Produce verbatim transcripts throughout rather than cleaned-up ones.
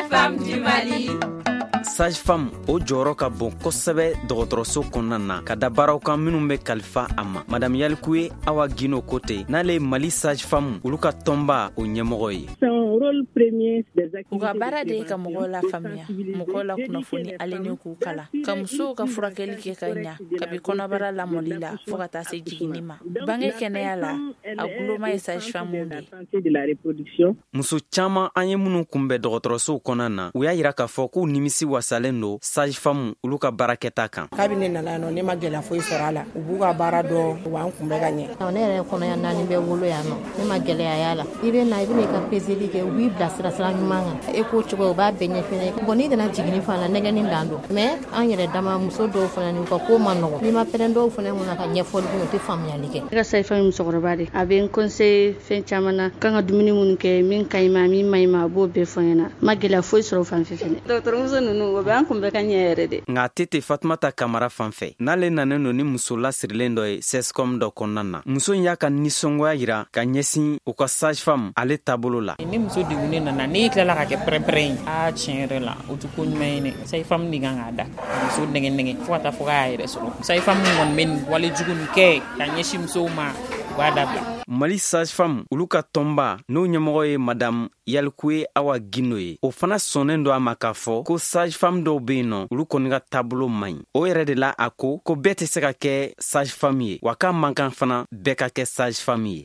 Sages-femmes du Mali. Sage-femme o jɔyɔrɔ ka bon kosɛbɛ dɔgɔtɔrɔso kɔnɔna na ka da baaraw kan minnu bɛ kalifa a ma. Madame Yalikuye Awa Gino Kote n'ale Mali sage-femme olu ka tɔnba o ɲɛmɔgɔ ye. U ka baara de ye ka mɔgɔw la faamuya, mɔgɔw la kunnafoni ale ni k'u kala, ka musow ka furakɛli kɛ ka ɲa, kabi kɔnɔbara lamɔli la fo ka taa se jiginni ma. Bange kɛnɛya la, a guloma ye sage-femme de. Muso caman an ye minnu kunbɛn dɔgɔtɔrɔsow kɔnɔna na, u y'a yira k'a fɔ k'u nimisi wasalen don sage-femme olu ka baarakɛta kan. Kabini nana no ne ma gɛlɛya foyi sɔrɔ a la. U b'u ka baara dɔn, u b'an kunbɛn ka ɲɛ. Ne yɛrɛ kɔnɔya naani bɛ wolo yan nɔ. Ne ma gɛlɛya y'a la. I bɛ na i bɛ ka peseli kɛ, u b'i bila sira sira ɲuman kan. E ko cogo u b'a bɛɛ ɲɛfɛ. Bon n'i nana jiginni fana nɛgɛnin dan don. Mais an yɛrɛ dama muso dɔw fana ni ka ko ma nɔgɔ. N'i ma pɛrɛn dɔw fana mun na ka ɲɛfɔli kɛ, o tɛ faamuyali kɛ. Ne ka sage-femme musokɔrɔba de. A bɛ n conseiller fɛn caman na. Kan ka dumuni minnu kɛ, min ka ɲi ma, min ma ɲi ma, a b'o bɛɛ fɔ n ɲɛna. Ma gɛlɛya foyi sɔrɔ fan fɛ fɛnɛ. Dɔgɔtɔrɔmuso ninnu o bɛ an kunbɛn ka ɲɛ yɛrɛ de. Nka Tete Fatumata Kamara fanfɛ n'ale nanen don ni muso lasirilen dɔ ye sescom dɔ kɔnɔna na. Muso in y'a ka nisɔngoya yira ka ɲɛsin u ka sage-femme ale taabolo la. Ni muso degunnen nana n'i tilala ka kɛ pɛrɛn-pɛrɛn ye a tiɲɛ yɛrɛ la o tɛ ko ɲuman ye dɛ. Sage-femme de kan k'a da muso nɛgɛ nɛgɛ fo ka taa fɔ k'a yɛrɛ sɔrɔ. Sage-femme kɔni bɛ nin wale jugu nin kɛ ka ɲɛsin musow ma u b'a dabila. Mali sage-femme olu ka tɔnba n'o ɲɛmɔgɔ ye Madame Yalikuye Awa Gino ye. O fana sɔnnen don a ma k'a fɔ ko sage-femme dɔw bɛ yen nɔ olu kɔni ka taabolo man ɲi. O yɛrɛ de la a ko ko bɛɛ tɛ se ka kɛ sage-femme ye wa k'a man kan fana bɛɛ ka kɛ sage-femme ye.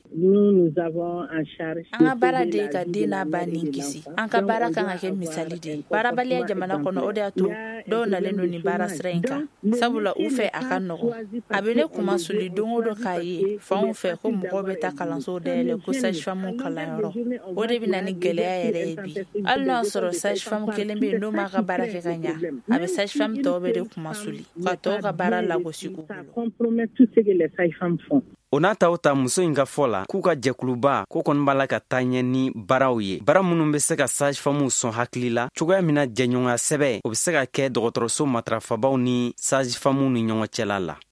An ka baara de ye ka den n'a ba ni kisi. An ka baara kan ka kɛ misali de ye. Baarabaliya jamana kɔnɔ o de y'a to dɔw nalen don ni baara sira in kan. Sabula u fɛ a ka nɔgɔ. A bɛ ne kuma suli don o don k'a ye fanw fɛ ko mɔgɔw bɛ taa kalanso dayɛlɛ ko sage-femme kalanyɔrɔ. O de bɛ na ni gɛlɛya yɛrɛ ye bi. Hali n'a sɔrɔ sage-femme kelen bɛ yen n'o m'a ka baara kɛ ka ɲa, a bɛ sage-femme tɔw bɛ de kuma suli ka tɔw ka baara lagosi k'u bolo. O n'a ta o ta muso in ka fɔ la k'u ka jɛkuluba ko kɔni b'a la ka taa ɲɛ ni baaraw ye. Baara minnu bɛ se ka sage-femme sɔn hakili la cogoya min na jɛɲɔgɔnya sɛbɛn o bɛ se ka kɛ dɔgɔtɔrɔso matarafabaw ni sage-femme ni ɲɔgɔn cɛla la.